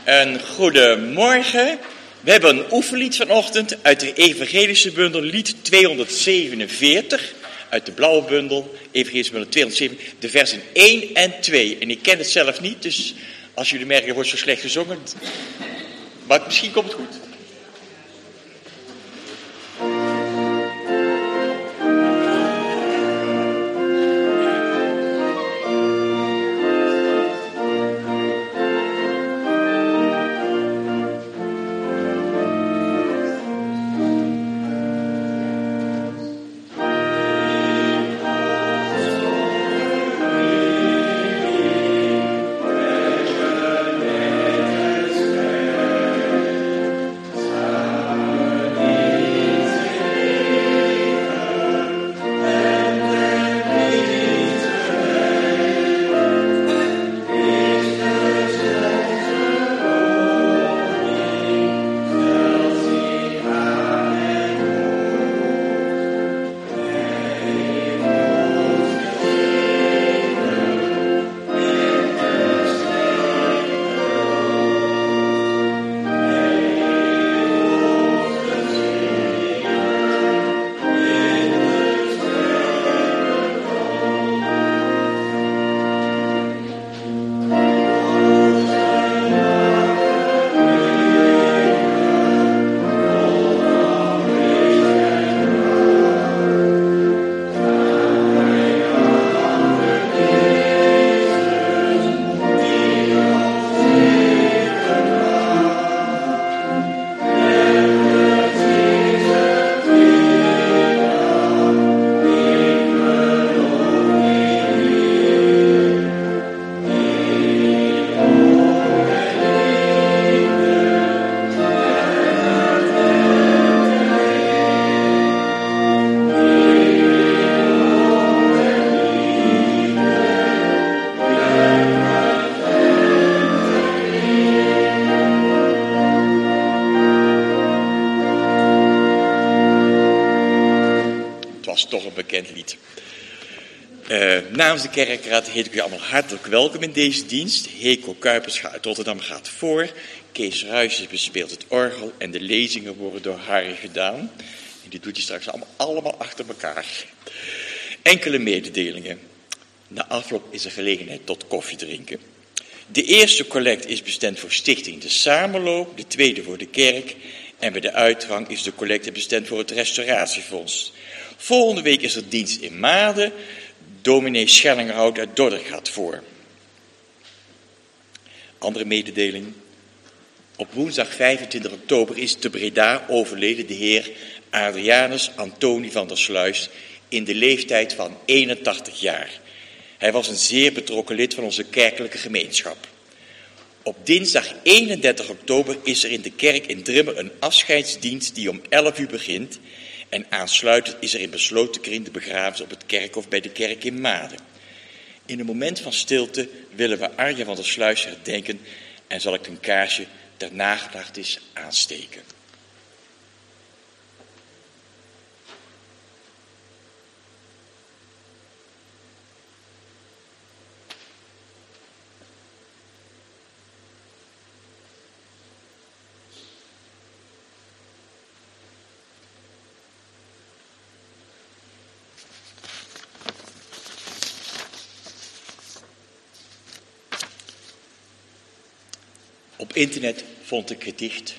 Een goedemorgen. We hebben een oefenlied vanochtend uit de evangelische bundel, lied 247. Uit de blauwe bundel, evangelische bundel 207, de versen 1 en 2. En ik ken het zelf niet, dus als jullie merken, wordt zo slecht gezongen. Maar misschien komt het goed. Namens de kerkraad heet ik u allemaal hartelijk welkom in deze dienst. Heko Kuipers uit Rotterdam gaat voor. Kees Ruijs bespeelt het orgel en de lezingen worden door Harry gedaan. En die doet hij straks allemaal achter elkaar. Enkele mededelingen. Na afloop is er gelegenheid tot koffie drinken. De eerste collect is bestemd voor Stichting De Samenloop, de tweede voor de kerk. En bij de uitgang is de collecte bestemd voor het restauratiefonds. Volgende week is er dienst in Maden. Dominee Schellingerhout uit Dordrecht gaat voor. Andere mededeling. Op woensdag 25 oktober is te Breda overleden de heer Adrianus Antonie van der Sluis in de leeftijd van 81 jaar. Hij was een zeer betrokken lid van onze kerkelijke gemeenschap. Op dinsdag 31 oktober is er in de kerk in Drimmer een afscheidsdienst die om 11 uur begint. En aansluitend is er in besloten kring de begrafenis op het kerkhof bij de kerk in Maden. In een moment van stilte willen we Arjen van der Sluis herdenken en zal ik een kaarsje ter nagedachtenis aansteken. Op internet vond ik gedicht.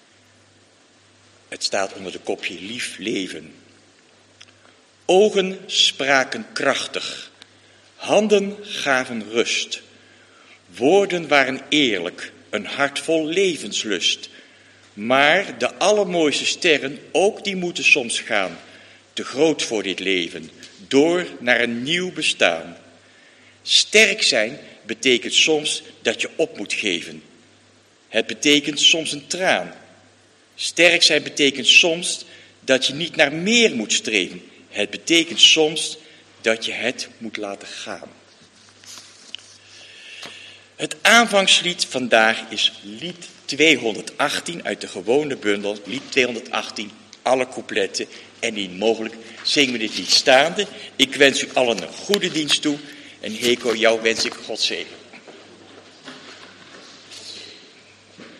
Het staat onder de kopje Lief leven. Ogen spraken krachtig. Handen gaven rust. Woorden waren eerlijk. Een hart vol levenslust. Maar de allermooiste sterren, ook die moeten soms gaan. Te groot voor dit leven. Door naar een nieuw bestaan. Sterk zijn betekent soms dat je op moet geven. Het betekent soms een traan. Sterk zijn betekent soms dat je niet naar meer moet streven. Het betekent soms dat je het moet laten gaan. Het aanvangslied vandaag is lied 218 uit de gewone bundel. Lied 218, alle coupletten. En niet mogelijk zingen we dit lied staande. Ik wens u allen een goede dienst toe. En Heko, jou wens ik God zegen.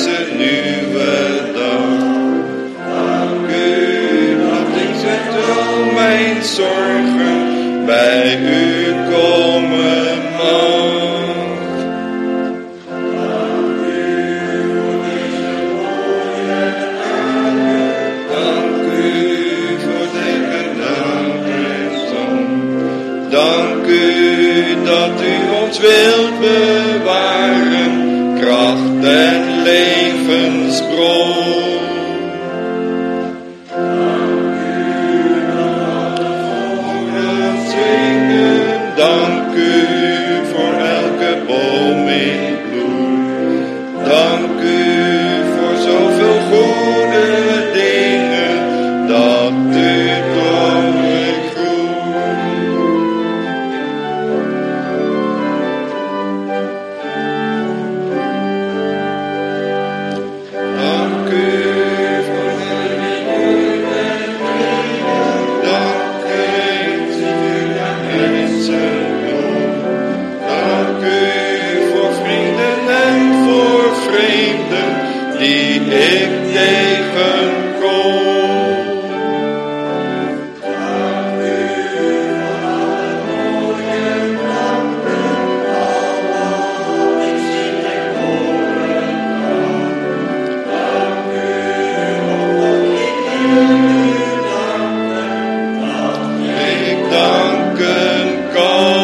deze nieuwe dag. Dank u dat ik met al mijn zorgen bij u komen mag. Dank u voor deze mooie dagen. Dank u voor deze dagen. Dank u dat u ons wilt bewaren. Kracht en levensbron. Dank u voor elke boom in bloei. Dank u voor zoveel goede dingen dat u door me groeit. Dank u voor de goede dingen. Dank u voor mensen. Dank u voor vrienden en voor vreemden die ik tegenkom. Dank u voor alle mooie nachten, allemaal ik zie en horen kan. Dank u omdat ik u danken, dat ik danken kan.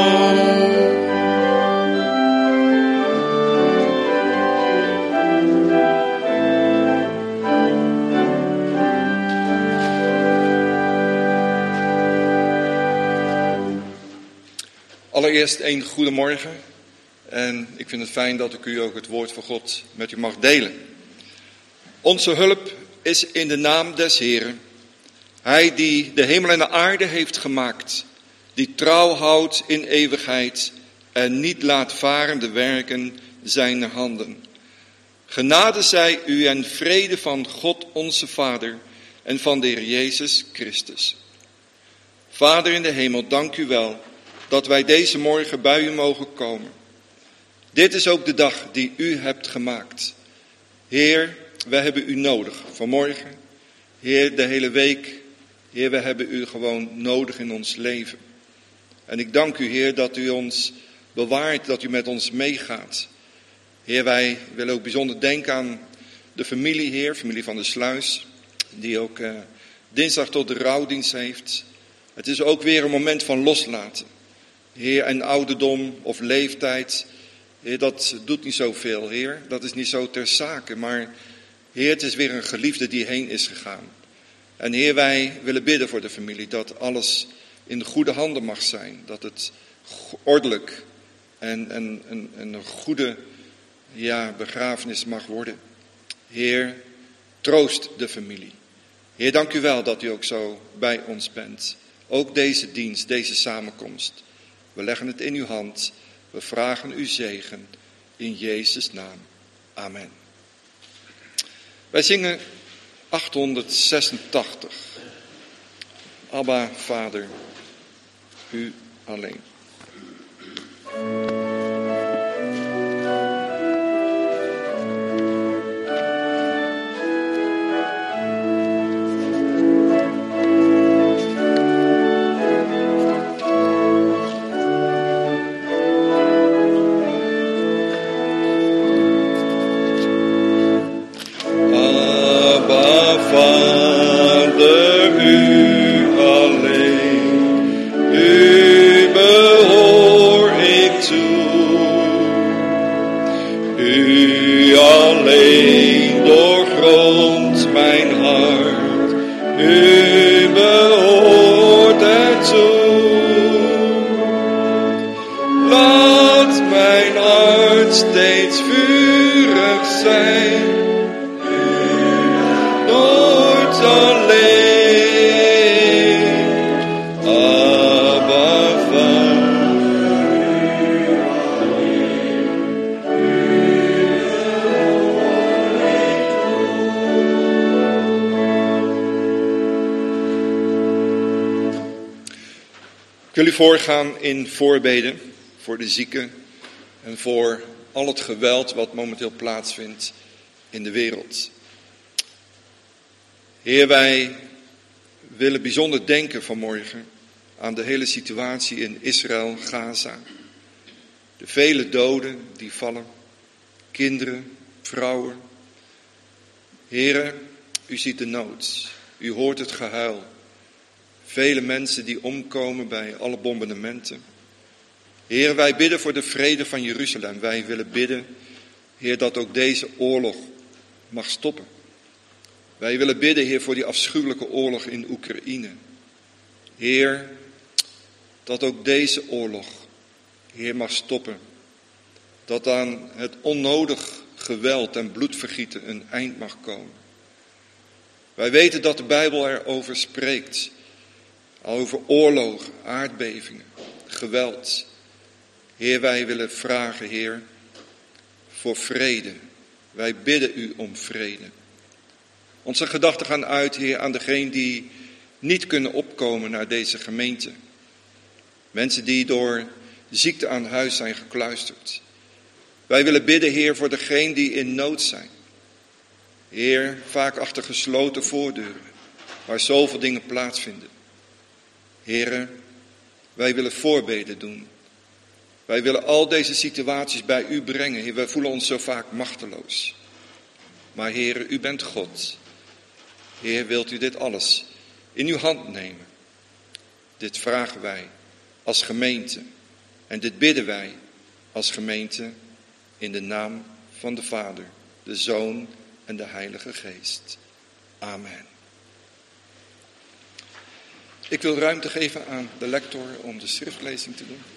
Allereerst een goedemorgen en ik vind het fijn dat ik u ook het woord van God met u mag delen. Onze hulp is in de naam des Heren. Hij die de hemel en de aarde heeft gemaakt, die trouw houdt in eeuwigheid en niet laat varen de werken zijner handen. Genade zij u en vrede van God onze Vader en van de Heer Jezus Christus. Vader in de hemel, dank u wel dat wij deze morgen bij u mogen komen. Dit is ook de dag die u hebt gemaakt. Heer, wij hebben u nodig vanmorgen. Heer, de hele week. Heer, we hebben u gewoon nodig in ons leven. En ik dank u, Heer, dat u ons bewaart, dat u met ons meegaat. Heer, wij willen ook bijzonder denken aan de familie, Heer, familie van de Sluis, die ook dinsdag tot de rouwdienst heeft. Het is ook weer een moment van loslaten. Heer, en ouderdom of leeftijd, Heer, dat doet niet zoveel, Heer. Dat is niet zo ter zake, maar Heer, het is weer een geliefde die heen is gegaan. En Heer, wij willen bidden voor de familie, dat alles in de goede handen mag zijn. Dat het ordelijk en een goede begrafenis mag worden. Heer, troost de familie. Heer, dank u wel dat u ook zo bij ons bent. Ook deze dienst, deze samenkomst. We leggen het in uw hand. We vragen uw zegen. In Jezus' naam. Amen. Wij zingen 886. Abba, Vader, u alleen. Ik wil u voorgaan in voorbeden voor de zieken en voor al het geweld wat momenteel plaatsvindt in de wereld. Heer, wij willen bijzonder denken vanmorgen aan de hele situatie in Israël, Gaza. De vele doden die vallen, kinderen, vrouwen. Heer, u ziet de nood, u hoort het gehuil. Vele mensen die omkomen bij alle bombardementen. Heer, wij bidden voor de vrede van Jeruzalem. Wij willen bidden, Heer, dat ook deze oorlog mag stoppen. Wij willen bidden, Heer, voor die afschuwelijke oorlog in Oekraïne. Heer, dat ook deze oorlog, Heer, mag stoppen. Dat aan het onnodig geweld en bloedvergieten een eind mag komen. Wij weten dat de Bijbel erover spreekt. Over oorlogen, aardbevingen, geweld. Heer, wij willen vragen, Heer, voor vrede. Wij bidden u om vrede. Onze gedachten gaan uit, Heer, aan degenen die niet kunnen opkomen naar deze gemeente. Mensen die door ziekte aan huis zijn gekluisterd. Wij willen bidden, Heer, voor degenen die in nood zijn. Heer, vaak achter gesloten voordeuren, waar zoveel dingen plaatsvinden. Heer, wij willen voorbeden doen. Wij willen al deze situaties bij u brengen. Heer, wij voelen ons zo vaak machteloos. Maar Heer, u bent God. Heer, wilt u dit alles in uw hand nemen? Dit vragen wij als gemeente. En dit bidden wij als gemeente in de naam van de Vader, de Zoon en de Heilige Geest. Amen. Ik wil ruimte geven aan de lector om de schriftlezing te doen.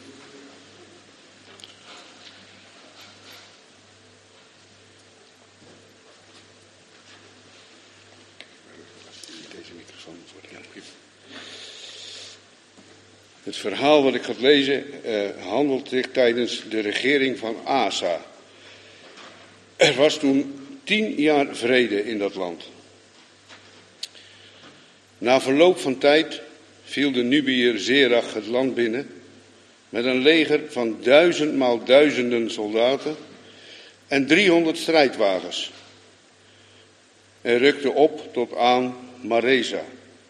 Het verhaal wat ik ga lezen handelt zich tijdens de regering van Asa. Er was toen 10 jaar vrede in dat land. Na verloop van tijd viel de Nubiër Zerach het land binnen met een leger van 1000 maal duizenden soldaten en 300 strijdwagens. En rukte op tot aan Maresa.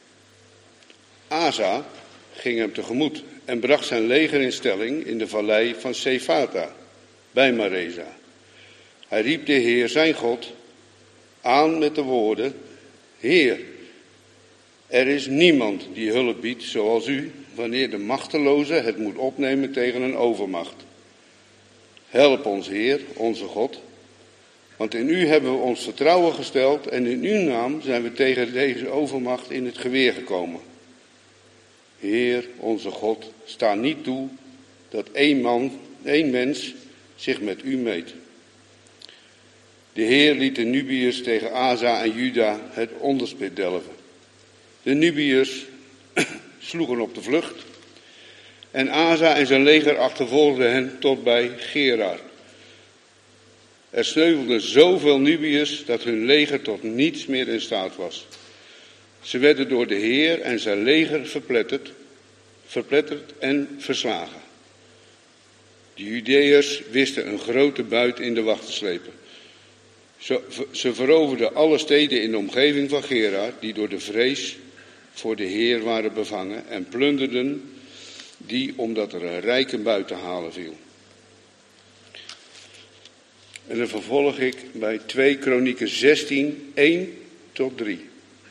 Asa ging hem tegemoet en bracht zijn leger in stelling in de vallei van Sefata, bij Maresa. Hij riep de Heer zijn God aan met de woorden: Heer, er is niemand die hulp biedt zoals u, wanneer de machteloze het moet opnemen tegen een overmacht. Help ons, Heer, onze God, want in u hebben we ons vertrouwen gesteld en in uw naam zijn we tegen deze overmacht in het geweer gekomen. Heer, onze God, sta niet toe dat één mens zich met u meet. De Heer liet de Nubiërs tegen Asa en Juda het onderspit delven. De Nubiërs sloegen op de vlucht en Asa en zijn leger achtervolgden hen tot bij Gerar. Er sneuvelden zoveel Nubiërs dat hun leger tot niets meer in staat was. Ze werden door de Heer en zijn leger verpletterd en verslagen. De Judeërs wisten een grote buit in de wacht te slepen. Ze veroverden alle steden in de omgeving van Gerar, die door de vrees voor de Heer waren bevangen, en plunderden die omdat er een rijke buit te halen viel. En dan vervolg ik bij 2 Kronieken 16, 1 tot 3.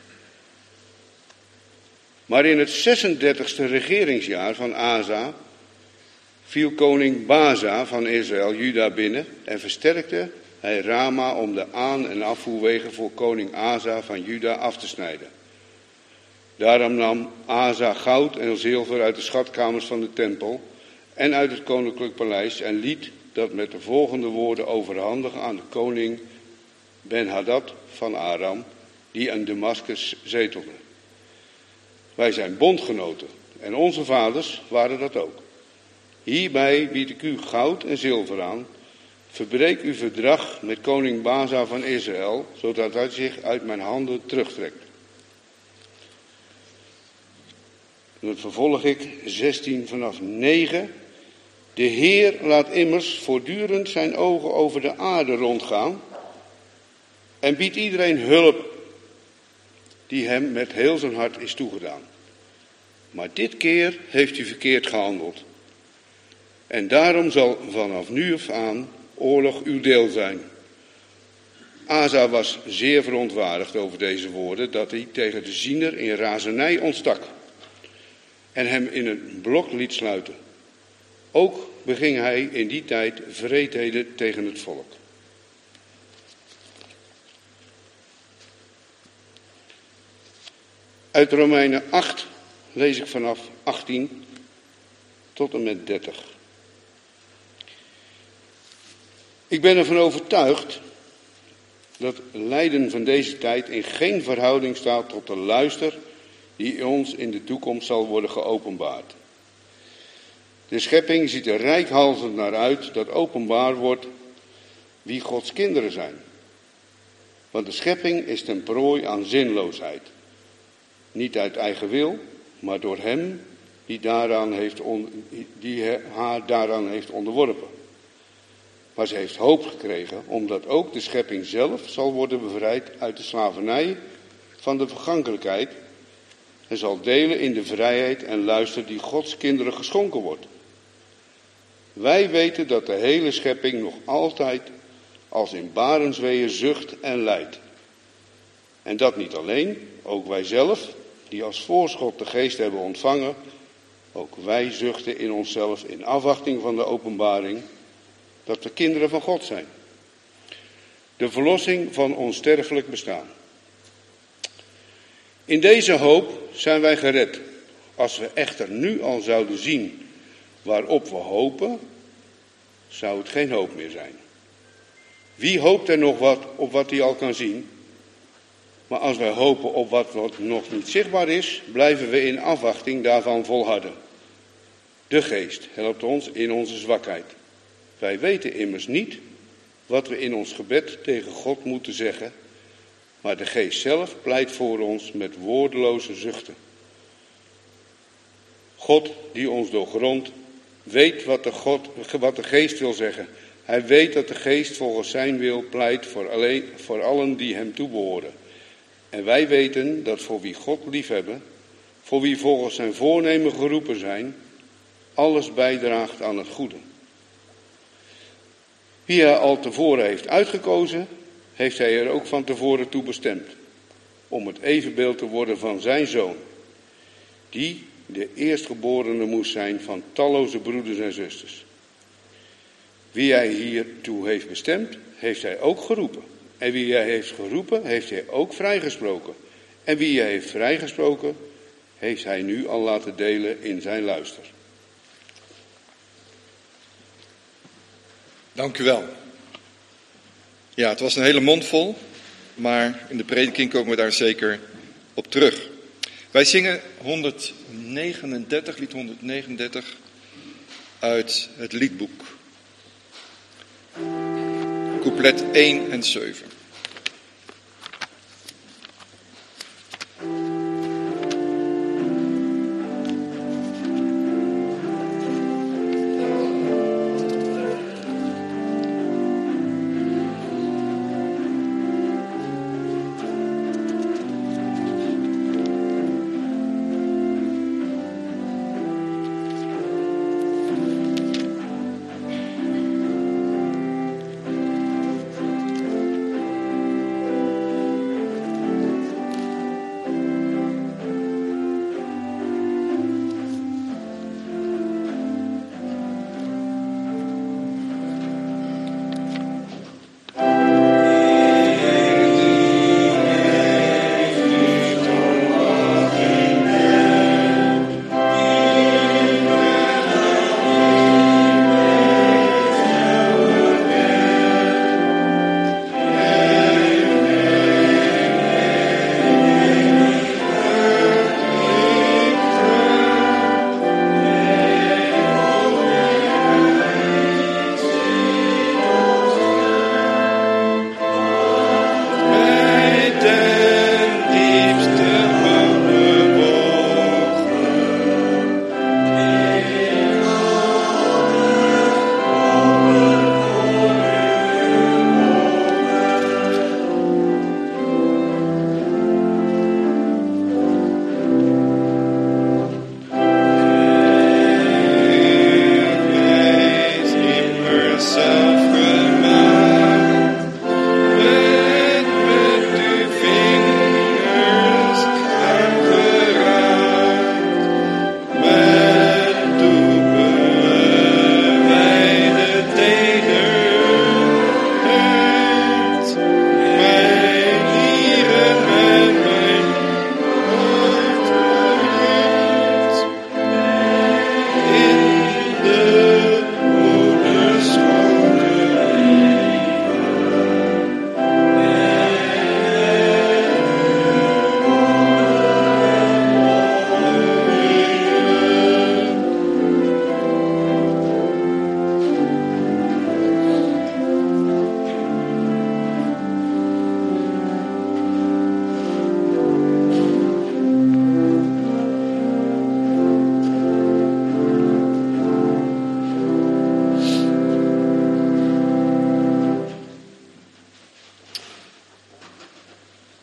Maar in het 36e regeringsjaar van Asa viel koning Baza van Israël Juda binnen en versterkte hij Rama om de aan- en afvoerwegen voor koning Asa van Juda af te snijden. Daarom nam Asa goud en zilver uit de schatkamers van de tempel en uit het koninklijk paleis en liet dat met de volgende woorden overhandigen aan de koning Ben-Hadad van Aram, die aan Damascus zetelde. Wij zijn bondgenoten en onze vaders waren dat ook. Hierbij bied ik u goud en zilver aan. Verbreek uw verdrag met koning Baza van Israël, zodat hij zich uit mijn handen terugtrekt. Dan vervolg ik 16 vanaf 9. De Heer laat immers voortdurend zijn ogen over de aarde rondgaan en biedt iedereen hulp die hem met heel zijn hart is toegedaan. Maar dit keer heeft u verkeerd gehandeld. En daarom zal vanaf nu af aan oorlog uw deel zijn. Asa was zeer verontwaardigd over deze woorden, dat hij tegen de ziener in razernij ontstak en hem in een blok liet sluiten. Ook beging hij in die tijd wreedheden tegen het volk. Uit Romeinen 8 lees ik vanaf 18 tot en met 30. Ik ben ervan overtuigd dat het lijden van deze tijd in geen verhouding staat tot de luister die ons in de toekomst zal worden geopenbaard. De schepping ziet er reikhalzend naar uit dat openbaar wordt wie Gods kinderen zijn. Want de schepping is ten prooi aan zinloosheid. Niet uit eigen wil, maar door hem die haar daaraan heeft onderworpen. Maar ze heeft hoop gekregen, omdat ook de schepping zelf zal worden bevrijd uit de slavernij van de vergankelijkheid en zal delen in de vrijheid en luister die Gods kinderen geschonken wordt. Wij weten dat de hele schepping nog altijd als in barensweeën zucht en lijdt. En dat niet alleen, ook wij zelf, die als voorschot de geest hebben ontvangen, ook wij zuchten in onszelf in afwachting van de openbaring dat we kinderen van God zijn. De verlossing van onsterfelijk bestaan. In deze hoop zijn wij gered. Als we echter nu al zouden zien waarop we hopen, zou het geen hoop meer zijn. Wie hoopt er nog wat op wat hij al kan zien? Maar als wij hopen op wat nog niet zichtbaar is, blijven we in afwachting daarvan volharden. De geest helpt ons in onze zwakheid. Wij weten immers niet wat we in ons gebed tegen God moeten zeggen, maar de geest zelf pleit voor ons met woordeloze zuchten. God die ons doorgrondt, weet wat de geest wil zeggen. Hij weet dat de geest volgens zijn wil pleit voor allen die hem toebehoren. En wij weten dat voor wie God liefhebben, voor wie volgens zijn voornemen geroepen zijn, alles bijdraagt aan het goede. Wie hij al tevoren heeft uitgekozen, heeft hij er ook van tevoren toe bestemd, om het evenbeeld te worden van zijn zoon, die de eerstgeborene moest zijn van talloze broeders en zusters. Wie hij hiertoe heeft bestemd, heeft hij ook geroepen. En wie hij heeft geroepen, heeft hij ook vrijgesproken. En wie hij heeft vrijgesproken, heeft hij nu al laten delen in zijn luister. Dank u wel. Ja, het was een hele mond vol, maar in de prediking komen we daar zeker op terug. Wij zingen 139, lied 139 uit het liedboek. Couplet 1 en 7.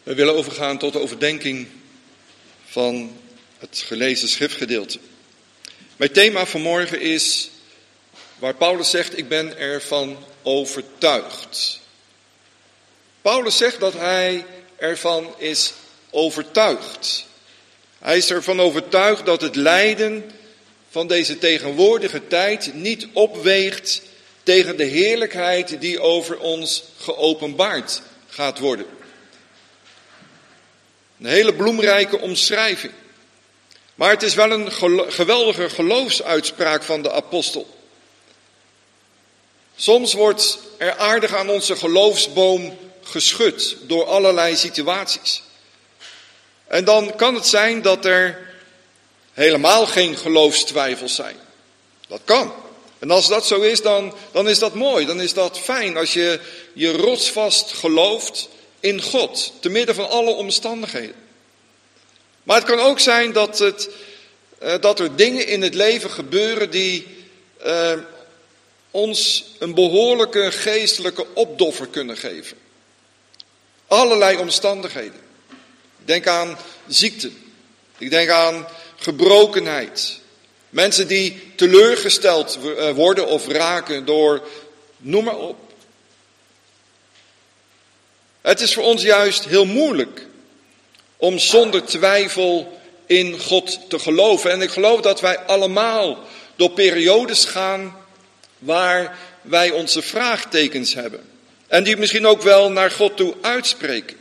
We willen overgaan tot de overdenking van het gelezen schriftgedeelte. Mijn thema vanmorgen is waar Paulus zegt, ik ben ervan overtuigd. Paulus zegt dat hij ervan is overtuigd. Hij is ervan overtuigd dat het lijden van deze tegenwoordige tijd niet opweegt tegen de heerlijkheid die over ons geopenbaard gaat worden. Een hele bloemrijke omschrijving. Maar het is wel een geweldige geloofsuitspraak van de apostel. Soms wordt er aardig aan onze geloofsboom geschud door allerlei situaties. En dan kan het zijn dat er helemaal geen geloofstwijfels zijn. Dat kan. En als dat zo is, dan is dat mooi. Dan is dat fijn als je rotsvast gelooft in God. Te midden van alle omstandigheden. Maar het kan ook zijn dat er dingen in het leven gebeuren die ons een behoorlijke geestelijke opdoffer kunnen geven. Allerlei omstandigheden. Ik denk aan ziekte. Ik denk aan gebrokenheid. Mensen die teleurgesteld worden of raken door, noem maar op. Het is voor ons juist heel moeilijk om zonder twijfel in God te geloven. En ik geloof dat wij allemaal door periodes gaan waar wij onze vraagtekens hebben. En die misschien ook wel naar God toe uitspreken.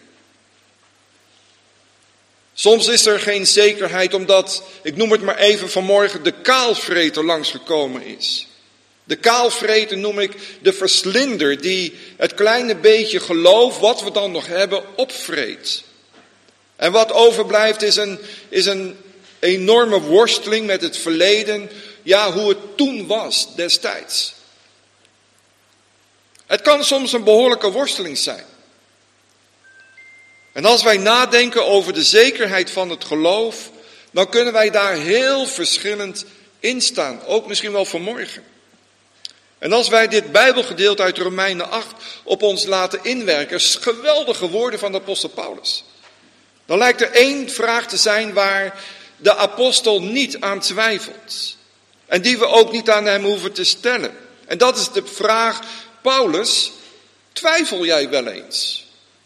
Soms is er geen zekerheid omdat, ik noem het maar even vanmorgen, de kaalvreter langsgekomen is. De kaalvreter noem ik de verslinder die het kleine beetje geloof wat we dan nog hebben opvreet. En wat overblijft is een enorme worsteling met het verleden, ja, hoe het toen was destijds. Het kan soms een behoorlijke worsteling zijn. En als wij nadenken over de zekerheid van het geloof, dan kunnen wij daar heel verschillend in staan. Ook misschien wel vanmorgen. En als wij dit Bijbelgedeelte uit Romeinen 8 op ons laten inwerken, geweldige woorden van de apostel Paulus. Dan lijkt er één vraag te zijn waar de apostel niet aan twijfelt. En die we ook niet aan hem hoeven te stellen. En dat is de vraag, Paulus, twijfel jij wel eens?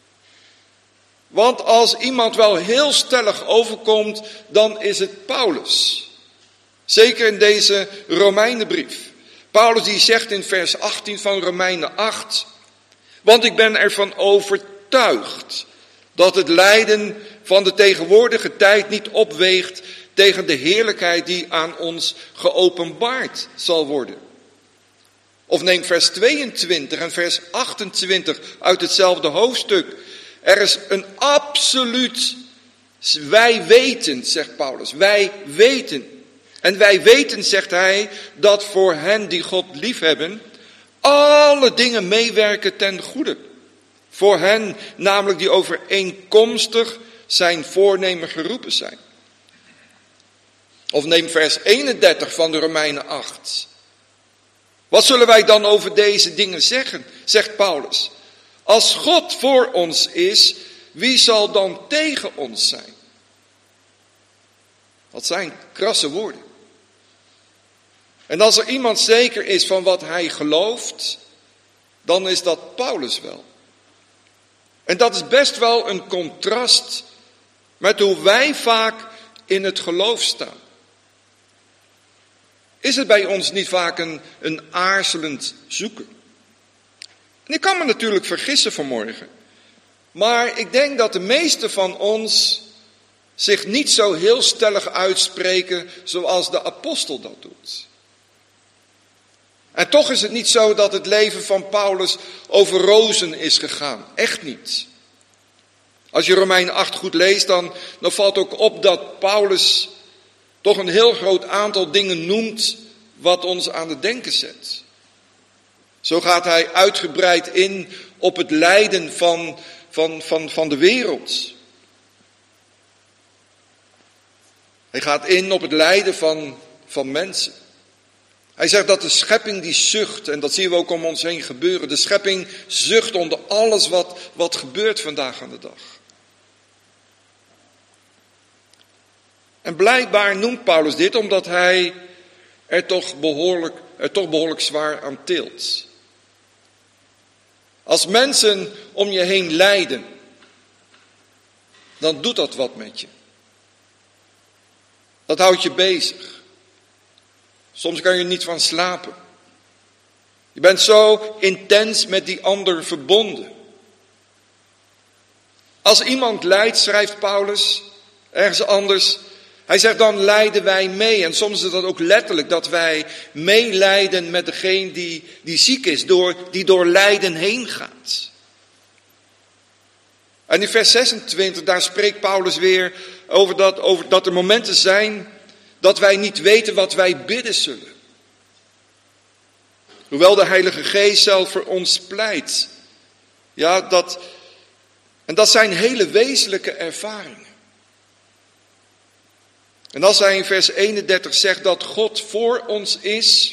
Want als iemand wel heel stellig overkomt, dan is het Paulus. Zeker in deze Romeinenbrief. Paulus die zegt in vers 18 van Romeinen 8. Want ik ben ervan overtuigd dat het lijden van de tegenwoordige tijd niet opweegt tegen de heerlijkheid die aan ons geopenbaard zal worden. Of neem vers 22 en vers 28 uit hetzelfde hoofdstuk. Er is een absoluut, wij weten, zegt Paulus, wij weten. En wij weten, zegt hij, dat voor hen die God liefhebben, alle dingen meewerken ten goede. Voor hen, namelijk die overeenkomstig zijn voornemen geroepen zijn. Of neem vers 31 van de Romeinen 8. Wat zullen wij dan over deze dingen zeggen, zegt Paulus. Als God voor ons is, wie zal dan tegen ons zijn? Dat zijn krasse woorden. En als er iemand zeker is van wat hij gelooft, dan is dat Paulus wel. En dat is best wel een contrast met hoe wij vaak in het geloof staan. Is het bij ons niet vaak een aarzelend zoeken? En ik kan me natuurlijk vergissen vanmorgen. Maar ik denk dat de meesten van ons zich niet zo heel stellig uitspreken zoals de apostel dat doet. En toch is het niet zo dat het leven van Paulus over rozen is gegaan. Echt niet. Als je Romeinen 8 goed leest, dan valt ook op dat Paulus toch een heel groot aantal dingen noemt wat ons aan het denken zet. Zo gaat hij uitgebreid in op het lijden van de wereld. Hij gaat in op het lijden van mensen. Hij zegt dat de schepping die zucht, en dat zien we ook om ons heen gebeuren. De schepping zucht onder alles wat gebeurt vandaag aan de dag. En blijkbaar noemt Paulus dit omdat hij er toch behoorlijk zwaar aan tilt. Als mensen om je heen lijden, dan doet dat wat met je. Dat houdt je bezig. Soms kan je er niet van slapen. Je bent zo intens met die ander verbonden. Als iemand lijdt, schrijft Paulus ergens anders, hij zegt dan lijden wij mee. En soms is dat ook letterlijk, dat wij meelijden met degene die ziek is, die door lijden heen gaat. En in vers 26, daar spreekt Paulus weer over dat er momenten zijn dat wij niet weten wat wij bidden zullen. Hoewel de Heilige Geest zelf voor ons pleit. Ja, dat zijn hele wezenlijke ervaringen. En als hij in vers 31 zegt dat God voor ons is,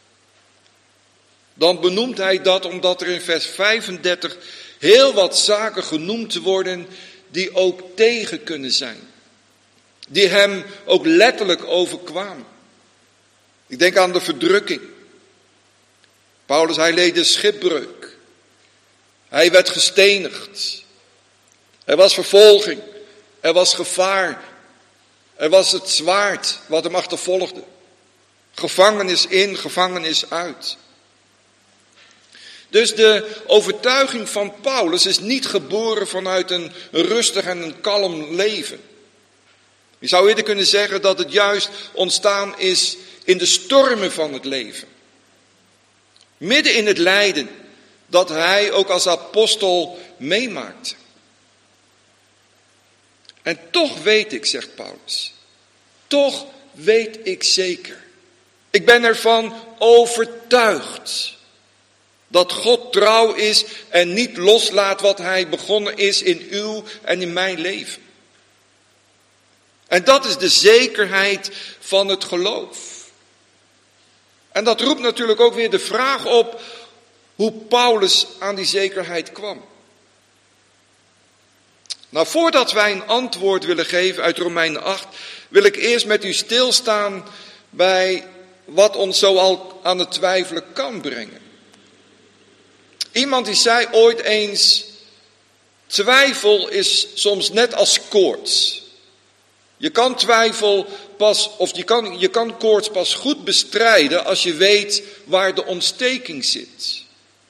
dan benoemt hij dat omdat er in vers 35 heel wat zaken genoemd worden die ook tegen kunnen zijn. Die hem ook letterlijk overkwamen. Ik denk aan de verdrukking. Paulus, hij leed de schipbreuk. Hij werd gestenigd. Er was vervolging. Er was gevaar. Er was het zwaard wat hem achtervolgde. Gevangenis in, gevangenis uit. Dus de overtuiging van Paulus is niet geboren vanuit een rustig en een kalm leven. Je zou eerder kunnen zeggen dat het juist ontstaan is in de stormen van het leven. Midden in het lijden dat hij ook als apostel meemaakte. En toch weet ik, zegt Paulus, toch weet ik zeker. Ik ben ervan overtuigd dat God trouw is en niet loslaat wat hij begonnen is in uw en in mijn leven. En dat is de zekerheid van het geloof. En dat roept natuurlijk ook weer de vraag op hoe Paulus aan die zekerheid kwam. Nou, voordat wij een antwoord willen geven uit Romeinen 8, wil ik eerst met u stilstaan bij wat ons zo al aan het twijfelen kan brengen. Iemand die zei ooit eens, twijfel is soms net als koorts. Je kan twijfel pas, of je kan koorts pas goed bestrijden als je weet waar de ontsteking zit.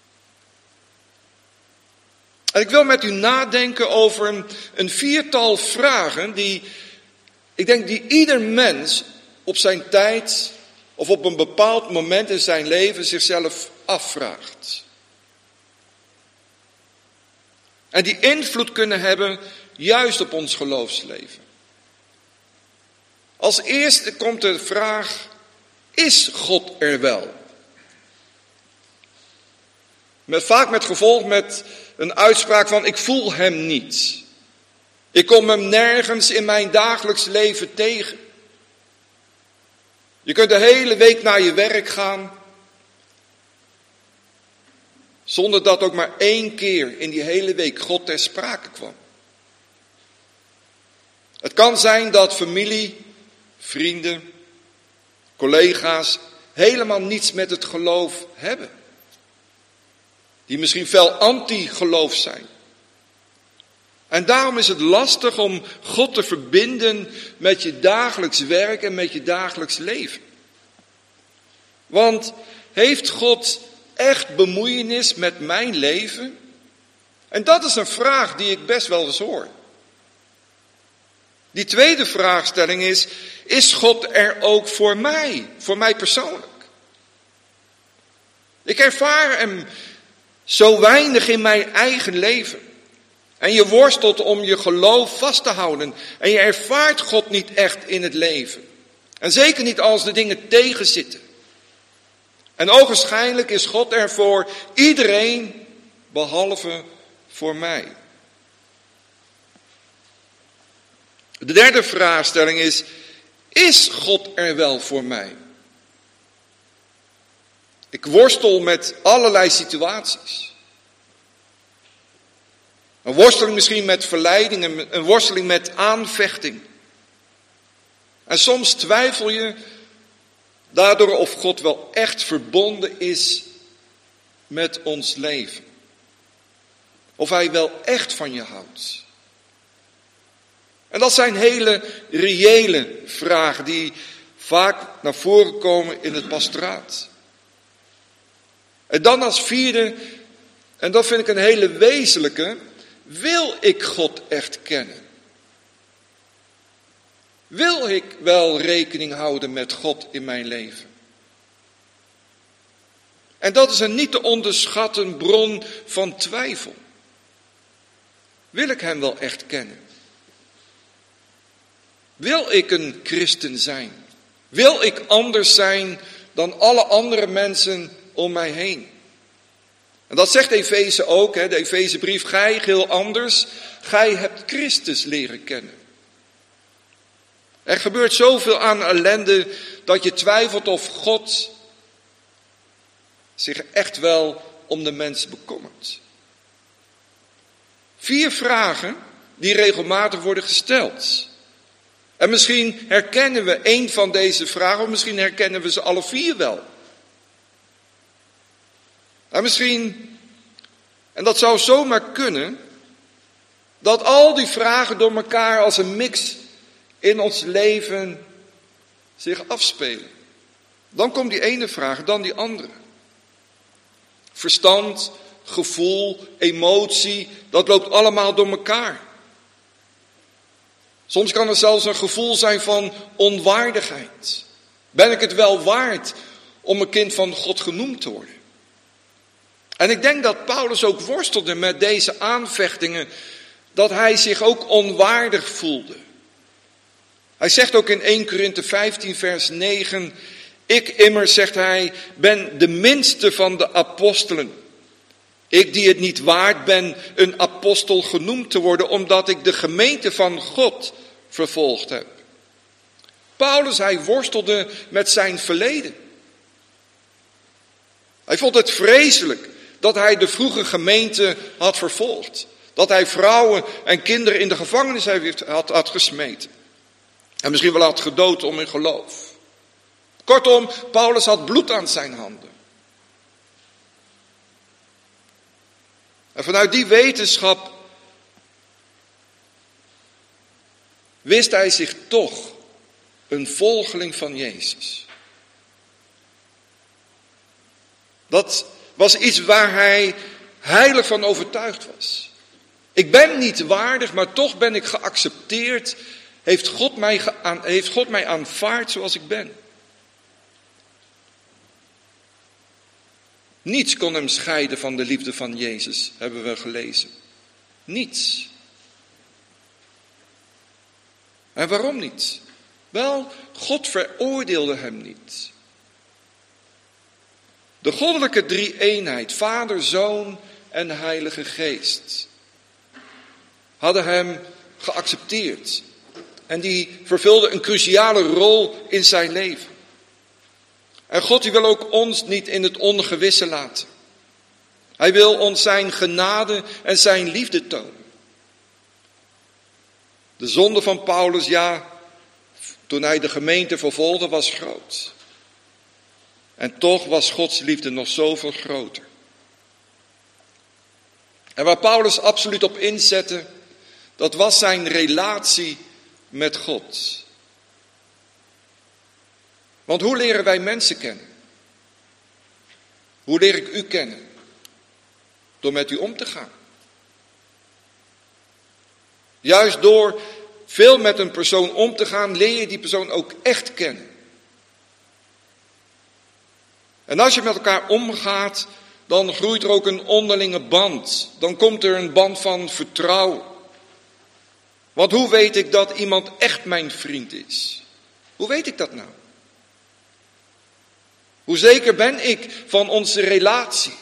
En ik wil met u nadenken over een viertal vragen die ieder mens op zijn tijd of op een bepaald moment in zijn leven zichzelf afvraagt. En die invloed kunnen hebben juist op ons geloofsleven. Als eerste komt de vraag, is God er wel? Vaak met gevolg met een uitspraak van, ik voel hem niet. Ik kom hem nergens in mijn dagelijks leven tegen. Je kunt de hele week naar je werk gaan, zonder dat ook maar 1 keer in die hele week God ter sprake kwam. Het kan zijn dat familie, vrienden, collega's helemaal niets met het geloof hebben. Die misschien fel anti-geloof zijn. En daarom is het lastig om God te verbinden met je dagelijks werk en met je dagelijks leven. Want heeft God echt bemoeienis met mijn leven? En dat is een vraag die ik best wel eens hoor. Die tweede vraagstelling is God er ook voor mij persoonlijk? Ik ervaar hem zo weinig in mijn eigen leven. En je worstelt om je geloof vast te houden. En je ervaart God niet echt in het leven. En zeker niet als de dingen tegenzitten. En ogenschijnlijk is God er voor iedereen, behalve voor mij. De derde vraagstelling is God er wel voor mij? Ik worstel met allerlei situaties. Een worsteling misschien met verleiding, een worsteling met aanvechting. En soms twijfel je daardoor of God wel echt verbonden is met ons leven. Of hij wel echt van je houdt. En dat zijn hele reële vragen die vaak naar voren komen in het pastoraat. En dan als vierde, en dat vind ik een hele wezenlijke, wil ik God echt kennen? Wil ik wel rekening houden met God in mijn leven? En dat is een niet te onderschatten bron van twijfel. Wil ik hem wel echt kennen? Wil ik een christen zijn? Wil ik anders zijn dan alle andere mensen om mij heen? En dat zegt Efeze ook, de Efezebrief. Gij, geheel anders, gij hebt Christus leren kennen. Er gebeurt zoveel aan ellende dat je twijfelt of God zich echt wel om de mens bekommert. 4 vragen die regelmatig worden gesteld. En misschien herkennen we één van deze vragen, of misschien herkennen we ze alle 4 wel. En misschien, en dat zou zomaar kunnen, dat al die vragen door elkaar als een mix in ons leven zich afspelen. Dan komt die ene vraag, dan die andere. Verstand, gevoel, emotie, dat loopt allemaal door elkaar. Soms kan er zelfs een gevoel zijn van onwaardigheid. Ben ik het wel waard om een kind van God genoemd te worden? En ik denk dat Paulus ook worstelde met deze aanvechtingen, dat hij zich ook onwaardig voelde. Hij zegt ook in 1 Korinthe 15 vers 9, ik immers, zegt hij, ben de minste van de apostelen. Ik die het niet waard ben een apostel genoemd te worden, omdat ik de gemeente van God vervolgd heb. Paulus, hij worstelde met zijn verleden. Hij vond het vreselijk dat hij de vroege gemeente had vervolgd. Dat hij vrouwen en kinderen in de gevangenis had gesmeten. En misschien wel had gedood om hun geloof. Kortom, Paulus had bloed aan zijn handen. En vanuit die wetenschap wist hij zich toch een volgeling van Jezus. Dat was iets waar hij heilig van overtuigd was. Ik ben niet waardig, maar toch ben ik geaccepteerd. Heeft God mij aanvaard zoals ik ben. Niets kon hem scheiden van de liefde van Jezus, hebben we gelezen. Niets. En waarom niet? Wel, God veroordeelde hem niet. De goddelijke drie-eenheid, Vader, Zoon en Heilige Geest, hadden hem geaccepteerd. En die vervulde een cruciale rol in zijn leven. En God die wil ook ons niet in het ongewisse laten. Hij wil ons zijn genade en zijn liefde tonen. De zonde van Paulus, ja, toen hij de gemeente vervolgde, was groot. En toch was Gods liefde nog zoveel groter. En waar Paulus absoluut op inzette, dat was zijn relatie met God. Want hoe leren wij mensen kennen? Hoe leer ik u kennen? Door met u om te gaan. Juist door veel met een persoon om te gaan, leer je die persoon ook echt kennen. En als je met elkaar omgaat, dan groeit er ook een onderlinge band. Dan komt er een band van vertrouwen. Want hoe weet ik dat iemand echt mijn vriend is? Hoe weet ik dat nou? Hoe zeker ben ik van onze relatie?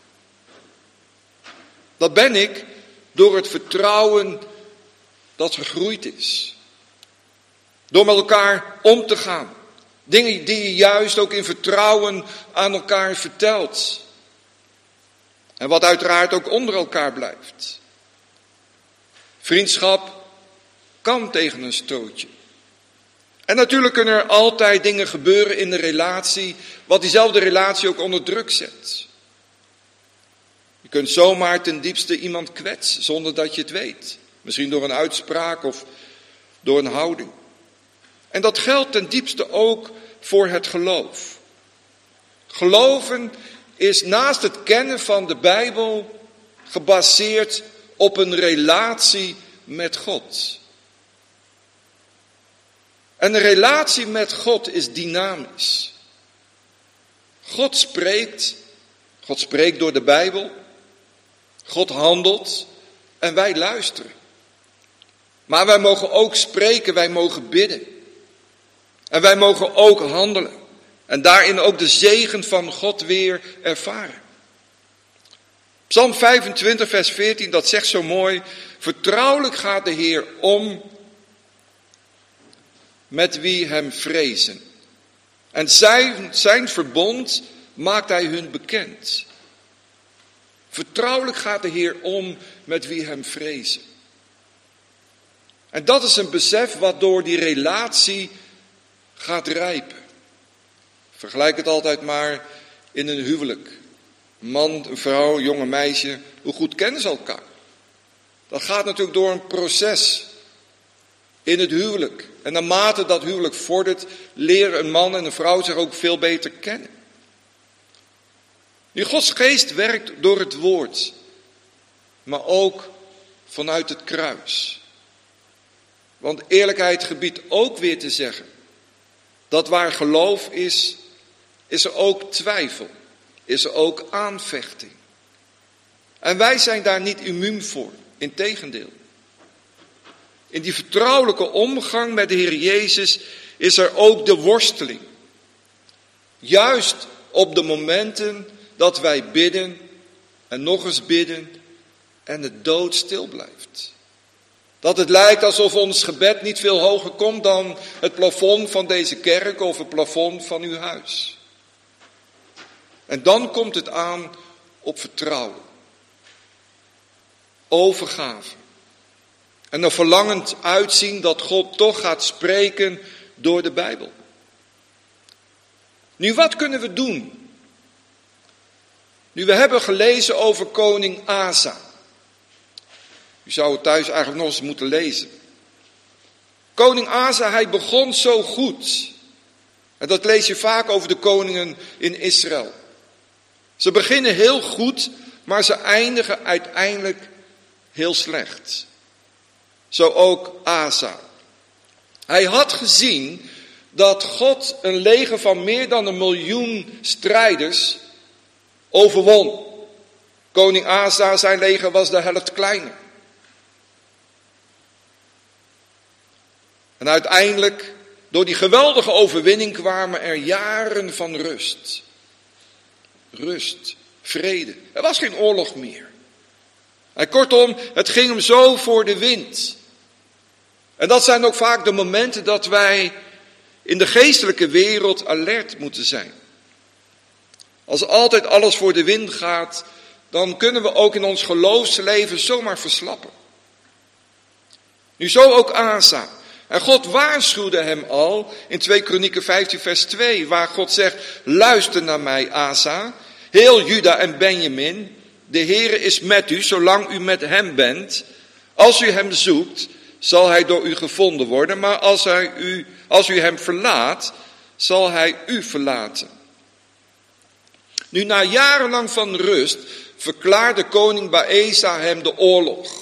Dat ben ik door het vertrouwen dat gegroeid is. Door met elkaar om te gaan. Dingen die je juist ook in vertrouwen aan elkaar vertelt. En wat uiteraard ook onder elkaar blijft. Vriendschap kan tegen een stootje. En natuurlijk kunnen er altijd dingen gebeuren in de relatie, wat diezelfde relatie ook onder druk zet. Je kunt zomaar ten diepste iemand kwetsen, zonder dat je het weet. Misschien door een uitspraak of door een houding. En dat geldt ten diepste ook voor het geloof. Geloven is naast het kennen van de Bijbel gebaseerd op een relatie met God. En een relatie met God is dynamisch. God spreekt door de Bijbel. God handelt en wij luisteren. Maar wij mogen ook spreken, wij mogen bidden. En wij mogen ook handelen. En daarin ook de zegen van God weer ervaren. Psalm 25 vers 14, dat zegt zo mooi: vertrouwelijk gaat de Heer om met wie hem vrezen. En zijn verbond maakt hij hun bekend. Vertrouwelijk gaat de Heer om met wie hem vrezen. En dat is een besef wat door die relatie gaat rijpen. Vergelijk het altijd maar in een huwelijk. Een man, een vrouw, een jonge meisje, hoe goed kennen ze elkaar? Dat gaat natuurlijk door een proces in het huwelijk. En naarmate dat huwelijk vordert, leren een man en een vrouw zich ook veel beter kennen. Nu, Gods geest werkt door het woord, maar ook vanuit het kruis. Want eerlijkheid gebiedt ook weer te zeggen dat waar geloof is, is er ook twijfel, is er ook aanvechting. En wij zijn daar niet immuun voor, integendeel. In die vertrouwelijke omgang met de Heer Jezus is er ook de worsteling. Juist op de momenten dat wij bidden en nog eens bidden en het doodstil blijft. Dat het lijkt alsof ons gebed niet veel hoger komt dan het plafond van deze kerk of het plafond van uw huis. En dan komt het aan op vertrouwen, overgave. En een verlangend uitzien dat God toch gaat spreken door de Bijbel. Nu, wat kunnen we doen? Nu, we hebben gelezen over koning Asa. U zou het thuis eigenlijk nog eens moeten lezen. Koning Asa, hij begon zo goed. En dat lees je vaak over de koningen in Israël. Ze beginnen heel goed, maar ze eindigen uiteindelijk heel slecht. Zo ook Asa. Hij had gezien dat God een leger van meer dan 1 miljoen strijders overwon. Koning Asa, zijn leger was de helft kleiner. En uiteindelijk, door die geweldige overwinning kwamen er jaren van rust. Rust, vrede. Er was geen oorlog meer. En kortom, het ging hem zo voor de wind. En dat zijn ook vaak de momenten dat wij in de geestelijke wereld alert moeten zijn. Als altijd alles voor de wind gaat, dan kunnen we ook in ons geloofsleven zomaar verslappen. Nu zo ook Asa. En God waarschuwde hem al in 2 Kronieken 15 vers 2, waar God zegt: luister naar mij, Asa, heel Juda en Benjamin, de Heere is met u, zolang u met hem bent. Als u hem zoekt, zal hij door u gevonden worden, maar als u hem verlaat, zal hij u verlaten. Nu, na jarenlang van rust, verklaarde koning Baesa hem de oorlog.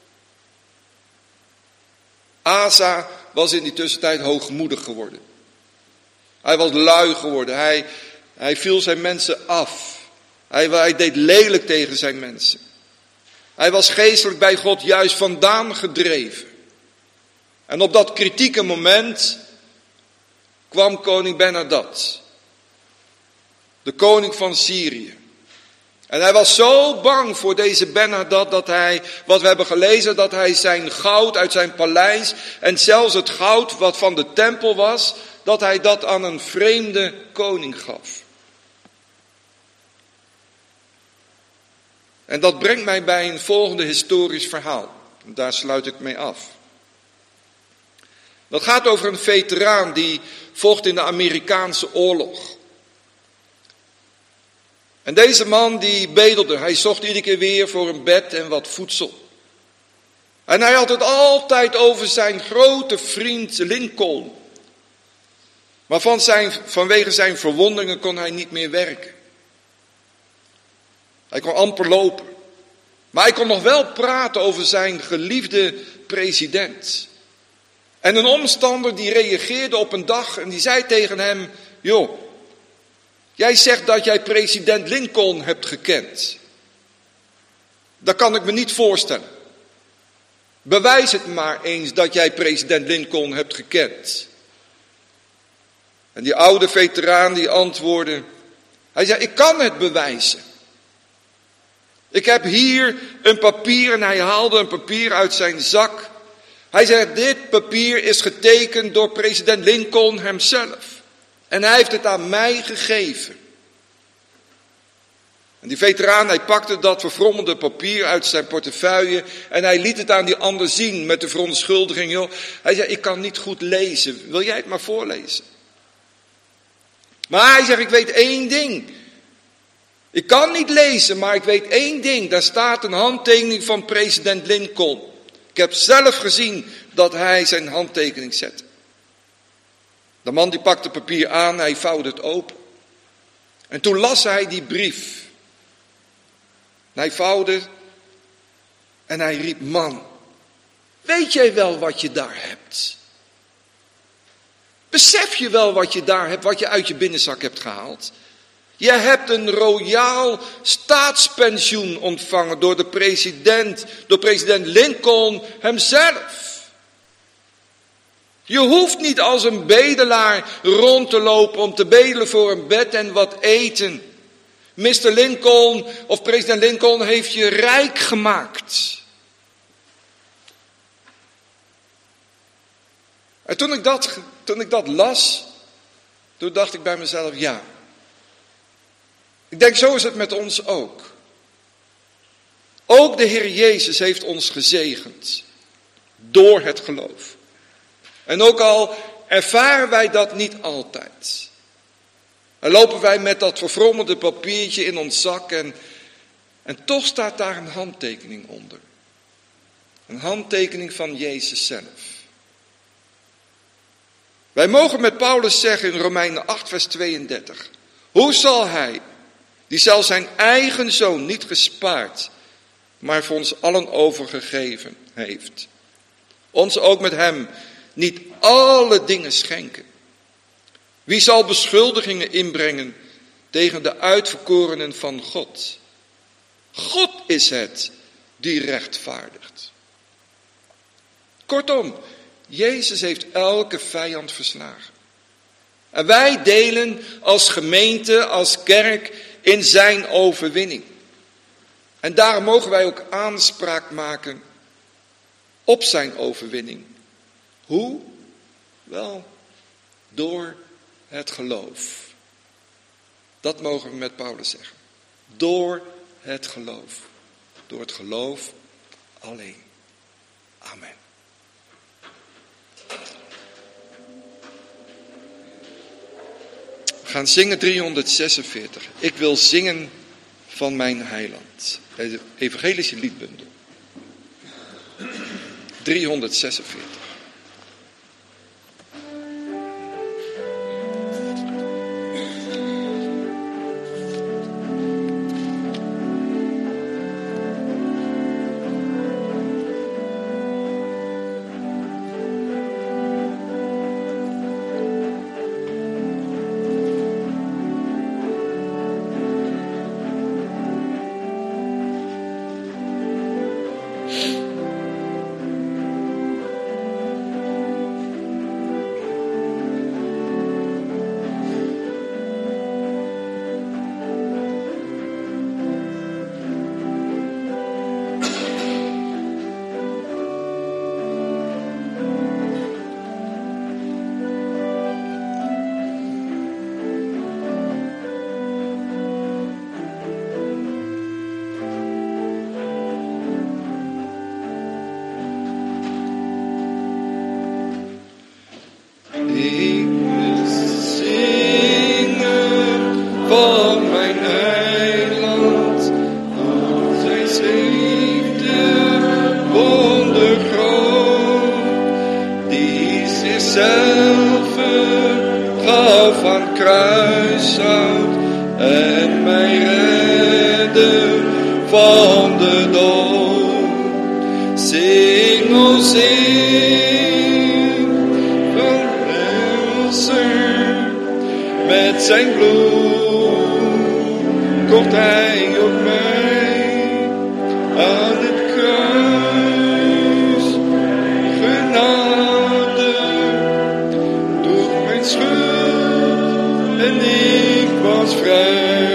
Asa was in die tussentijd hoogmoedig geworden. Hij was lui geworden. Hij viel zijn mensen af. Hij deed lelijk tegen zijn mensen. Hij was geestelijk bij God juist vandaan gedreven. En op dat kritieke moment kwam koning Ben-Hadad, de koning van Syrië. En hij was zo bang voor deze Ben-Hadad dat hij, wat we hebben gelezen, dat hij zijn goud uit zijn paleis en zelfs het goud wat van de tempel was, dat hij dat aan een vreemde koning gaf. En dat brengt mij bij een volgende historisch verhaal. Daar sluit ik mee af. Dat gaat over een veteraan die vocht in de Amerikaanse oorlog. En deze man die bedelde, hij zocht iedere keer weer voor een bed en wat voedsel. En hij had het altijd over zijn grote vriend Lincoln. Maar vanwege zijn verwondingen kon hij niet meer werken. Hij kon amper lopen. Maar hij kon nog wel praten over zijn geliefde president. En een omstander die reageerde op een dag en die zei tegen hem: joh, jij zegt dat jij president Lincoln hebt gekend. Dat kan ik me niet voorstellen. Bewijs het maar eens dat jij president Lincoln hebt gekend. En die oude veteraan die antwoordde, hij zei: ik kan het bewijzen. Ik heb hier een papier, en hij haalde een papier uit zijn zak. Hij zegt: dit papier is getekend door president Lincoln hemzelf. En hij heeft het aan mij gegeven. En die veteraan, hij pakte dat verfrommelde papier uit zijn portefeuille en hij liet het aan die ander zien met de verontschuldiging: joh, hij zei: ik kan niet goed lezen, wil jij het maar voorlezen? Maar hij zegt: ik weet één ding. Ik kan niet lezen, maar ik weet één ding. Daar staat een handtekening van president Lincoln. Ik heb zelf gezien dat hij zijn handtekening zette. De man die pakte papier aan, hij vouwde het open. En toen las hij die brief. En hij vouwde en hij riep: man, weet jij wel wat je daar hebt? Besef je wel wat je daar hebt, wat je uit je binnenzak hebt gehaald? Je hebt een royaal staatspensioen ontvangen door president Lincoln hemzelf. Je hoeft niet als een bedelaar rond te lopen om te bedelen voor een bed en wat eten. Mr. Lincoln of president Lincoln heeft je rijk gemaakt. En toen ik dat las, toen dacht ik bij mezelf: ja. Ik denk, zo is het met ons ook. Ook de Heer Jezus heeft ons gezegend. Door het geloof. En ook al ervaren wij dat niet altijd. En lopen wij met dat verfrommelde papiertje in ons zak en toch staat daar een handtekening onder. Een handtekening van Jezus zelf. Wij mogen met Paulus zeggen in Romeinen 8 vers 32. Hoe zal hij, die zelfs zijn eigen zoon niet gespaard, maar voor ons allen overgegeven heeft, ons ook met hem niet alle dingen schenken? Wie zal beschuldigingen inbrengen tegen de uitverkorenen van God? God is het die rechtvaardigt. Kortom, Jezus heeft elke vijand verslagen. En wij delen als gemeente, als kerk in zijn overwinning. En daarom mogen wij ook aanspraak maken op zijn overwinning. Hoe? Wel, door het geloof. Dat mogen we met Paulus zeggen. Door het geloof. Door het geloof alleen. Amen. We gaan zingen 346. Ik wil zingen van mijn heiland. De evangelische liedbundel. 346. Ik wil zingen van mijn eiland, door zijn liefde wondergroot, die zichzelf gaf aan kruishout en mij redde van de dood. Zing, o zing, verlossen, met zijn bloed kocht hij op mij aan het kruis. Genade droeg mijn schuld en ik was vrij.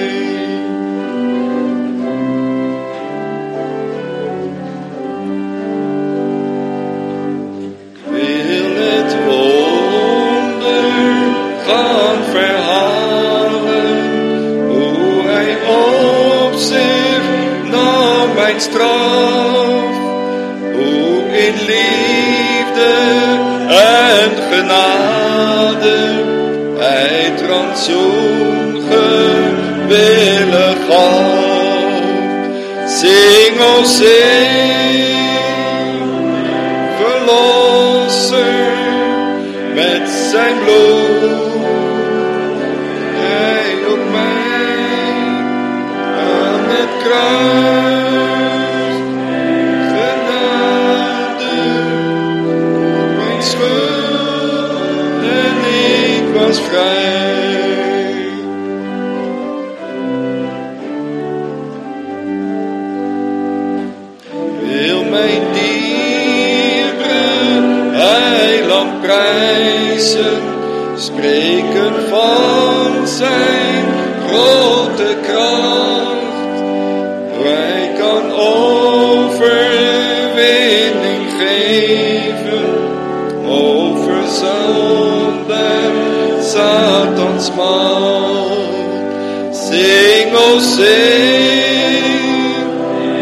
Mijn straf, hoe in liefde en genade hij het rantsoen gewillig gaf. Zing, o zing, verlosser, met zijn bloed hij op mij aan het kruis. Was vrij. Wil mijn dieren eiland prijzen, spreken van zijn grote kracht. Hij kan overwinning geven over zonde, Satans macht. Zing, o zing,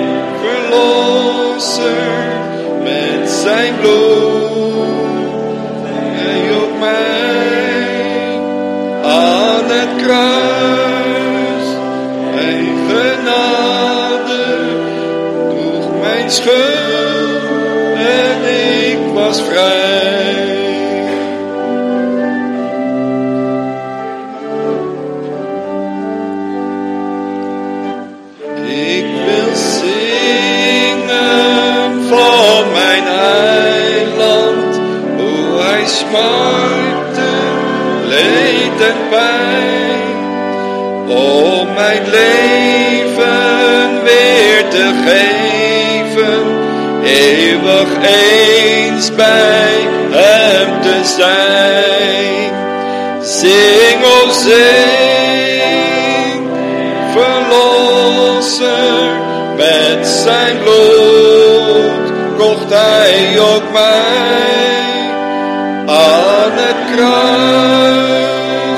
verlosser, met zijn bloed hij op mij aan het kruis. Hij genade droeg mijn schuld en ik was vrij. Smarten, leed en pijn, om mijn leven weer te geven, eeuwig eens bij hem te zijn. Zing, o zing, verlosser, met zijn bloed kocht hij ook mij aan het kruis.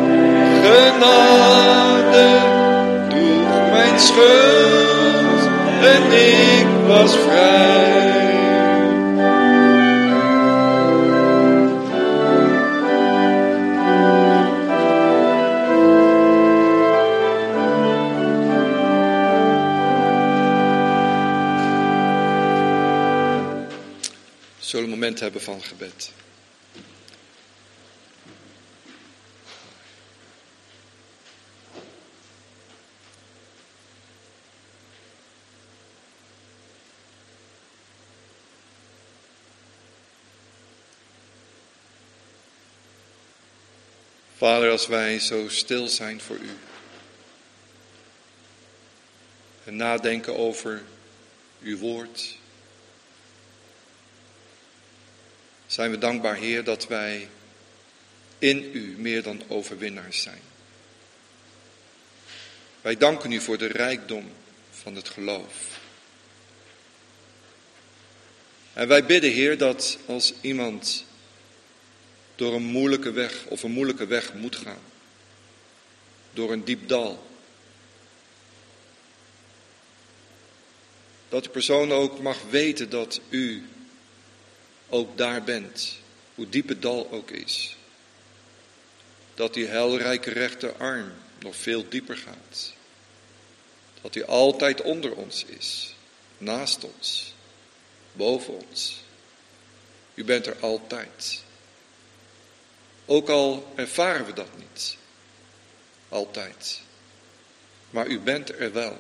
Genade droeg mijn schuld en ik was vrij. We zullen een moment hebben van gebed. Vader, als wij zo stil zijn voor u en nadenken over uw woord, zijn we dankbaar, Heer, dat wij in u meer dan overwinnaars zijn. Wij danken u voor de rijkdom van het geloof. En wij bidden, Heer, dat als iemand door een moeilijke weg of een moeilijke weg moet gaan, door een diep dal, dat de persoon ook mag weten dat u ook daar bent hoe diep het dal ook is. Dat die heilrijke rechterarm nog veel dieper gaat. Dat hij altijd onder ons is, naast ons, boven ons. U bent er altijd. Ook al ervaren we dat niet. Altijd. Maar u bent er wel.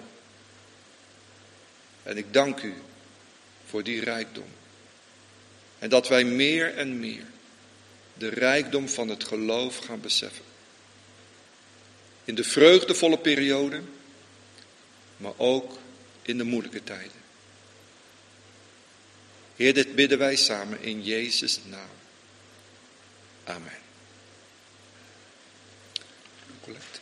En ik dank u voor die rijkdom. En dat wij meer en meer de rijkdom van het geloof gaan beseffen. In de vreugdevolle periode, maar ook in de moeilijke tijden. Heer, dit bidden wij samen in Jezus' naam. Amen. Collect.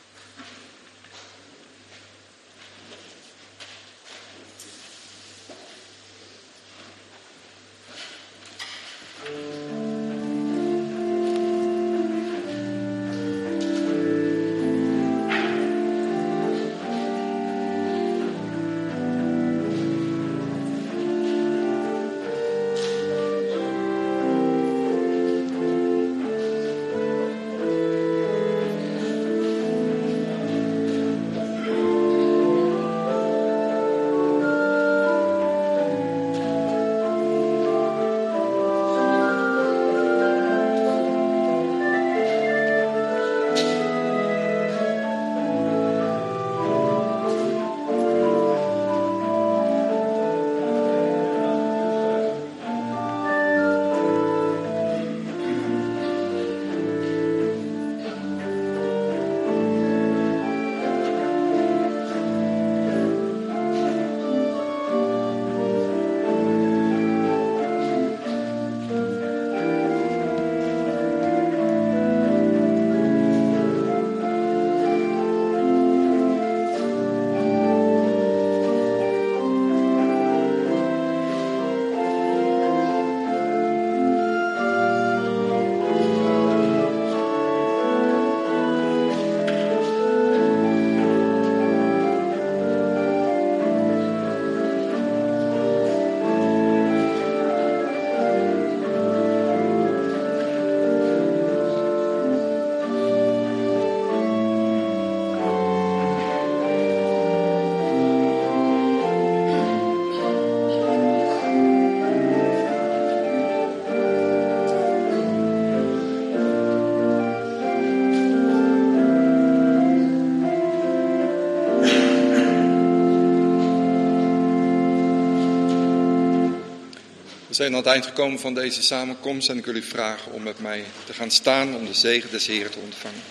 We zijn aan het eind gekomen van deze samenkomst en ik wil u vragen om met mij te gaan staan om de zegen des Heeren te ontvangen.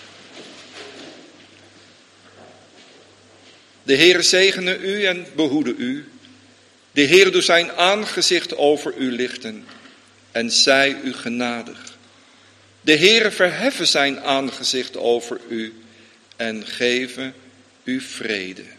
De Heere zegene u en behoede u. De Heere doet zijn aangezicht over u lichten en zij u genadig. De Heere verheffen zijn aangezicht over u en geven u vrede.